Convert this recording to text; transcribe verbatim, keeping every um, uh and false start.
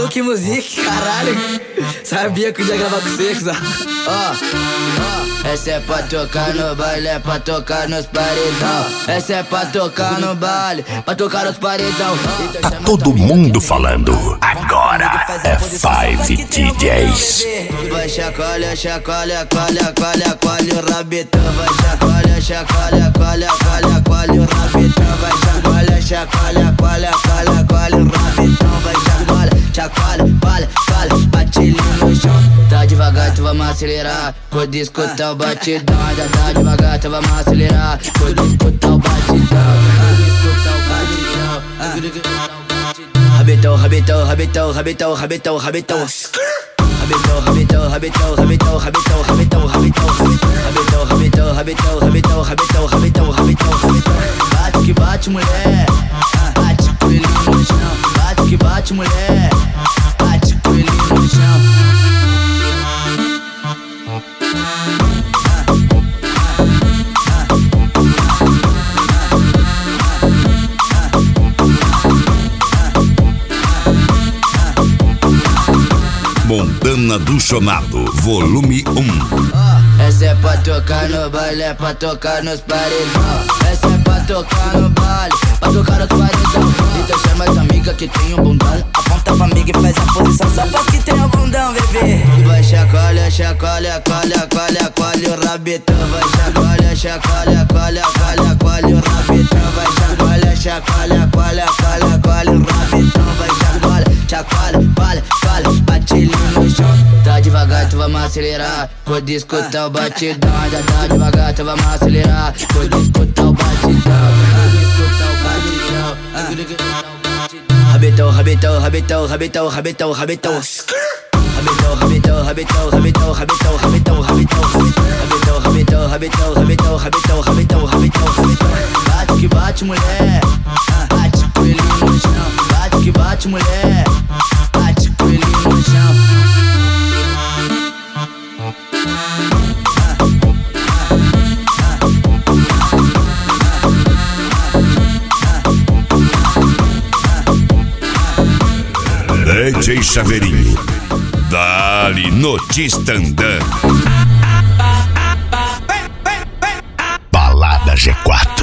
que musique, caralho. Sabia que eu ia gravar com vocês, ó. Ó, ó, essa é pra tocar no baile, é pra tocar nos paredão. Essa é pra tocar no baile, pra tocar nos paredão. Tá todo mundo falando, agora é Five D Js. Vai chacoalha, chacoalha, coalha, coalha, coalha o rabetão. Vai chacoalha, chacoalha, coalha, coalha, coalha o rabetão. Vai chacoalha, chacoalha, coalha, coalha, coalha o rabetão. Vai chacoalha, chacoalha, coalha, coalha, bate ele no chão. Tá devagar, tu vamos acelerar, quando escutar o batidão. Ainda tá devagar, tu vamos acelerar, quando escutar o batidão. Quando escutar o batidão. Rabetão, rabetão, rabetão, rabetão, rabetão, rabetão. Rabetão, rabetão, rabetão, rabetão, rabetão, rabetão, rabetão, rabetão, rabetão, rabetão, rabetão, rabetão, rabetão, rabetão. Bate que bate, mulher, bate com ele no chão. Bate que bate, mulher, bate com ele no chão. Montana do Chonado, volume um. Essa é pra tocar no baile, é pra tocar nos paredão. Essa é pra tocar no baile, pra tocar nos paredão. Então chama as amigas que tem um bundão. Aponta pra amiga e faz a posição só pra que tem um bundão, bebê. Vai chacoalha, chacoalha, coalha, coalha, coalha o rabetão. Vai chacoalha, chacoalha, coalha, coalha, coalha o rabetão. Vai chacoalha, chacoalha, coalha, coalha, coalha o rabetão. Vai chacoalha, chacoalha, coalha, coalha, bate ele no chão. Tá devagar, tu vamos acelerar, quando escutar o batidão. Ainda tá devagar, tu vamos acelerar, quando escutar o batidão. Quando escutar o batidão. Rabetão, rabetão, rabetão, rabetão, rabetão, rabetão. Rabetão, rabetão, rabetão, rabetão, rabetão, rabetão, rabetão. Rabetão, rabetão, rabetão, rabetão, rabetão, rabetão, rabetão. Bate que bate, mulher, bate com ele no chão. Bate que bate, mulher, bate com ele no chão. D J Chaveirinho, dali no Tistandã. Balada G quatro.